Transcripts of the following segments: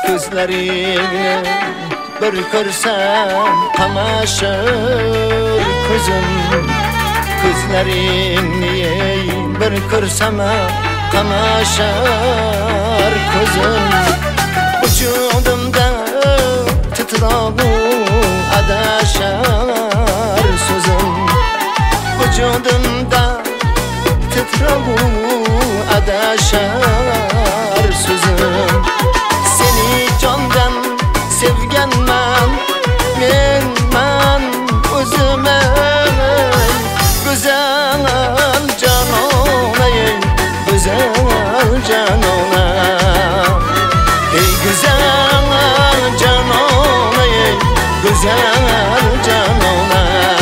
Gözlerini bir ko'rsam qamashir ko'zim, ko'zlaringni bir ko'rsam qamashar ko'zim. Vujudimda titroqu adashar so'zim, vujudimda titroqu adashar so'zim. Seni jondan sevganman, menman o'zime. Güzel canona, güzel canona, ey güzel canona, güzel canona.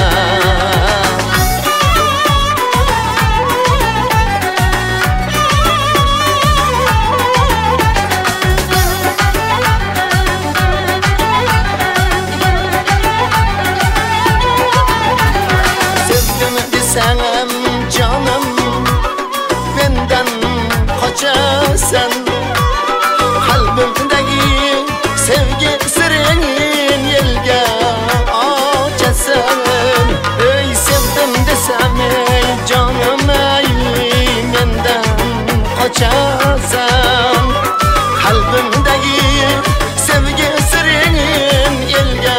Senem canım, benden kaçasan, kalbimdeki sevgi sırrının yelge açasan. Ey sevdim desem ey canım, ey benden kaçasan, kalbimdeki sevgi sırrının yelge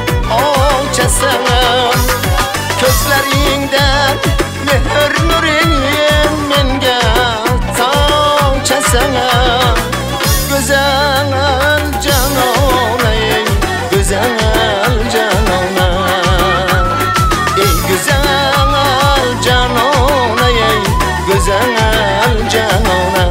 açasan. Gözlerinden mehr nurin menga tavçasana. Güzel canona, güzel canona, ey güzel canona, güzel canona.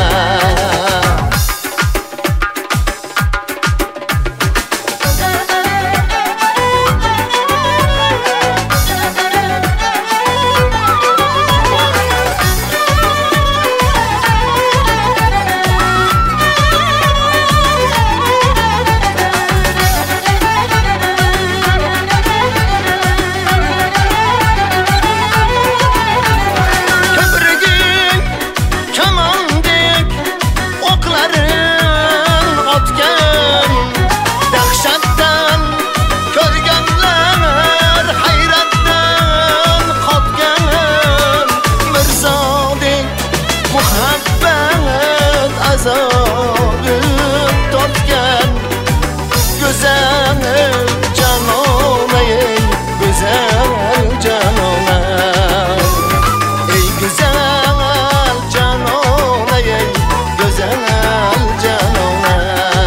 Tortgan güzel canona, güzel canona, ey güzel canona, güzel canona.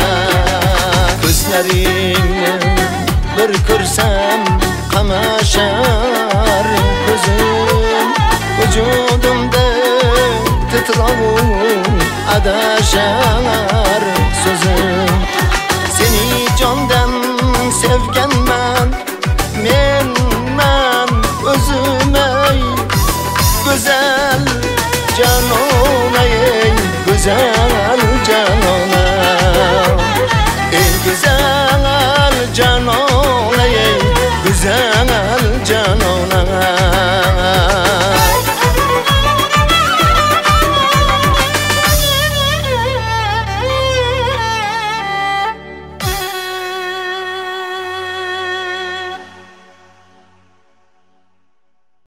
Gözlerini bir ko'rsam qamashar ko'zim, vujudimda titroqu adashar so'zim. Seni jondan sevganman, menman o'zime. Güzel canona, güzel canona.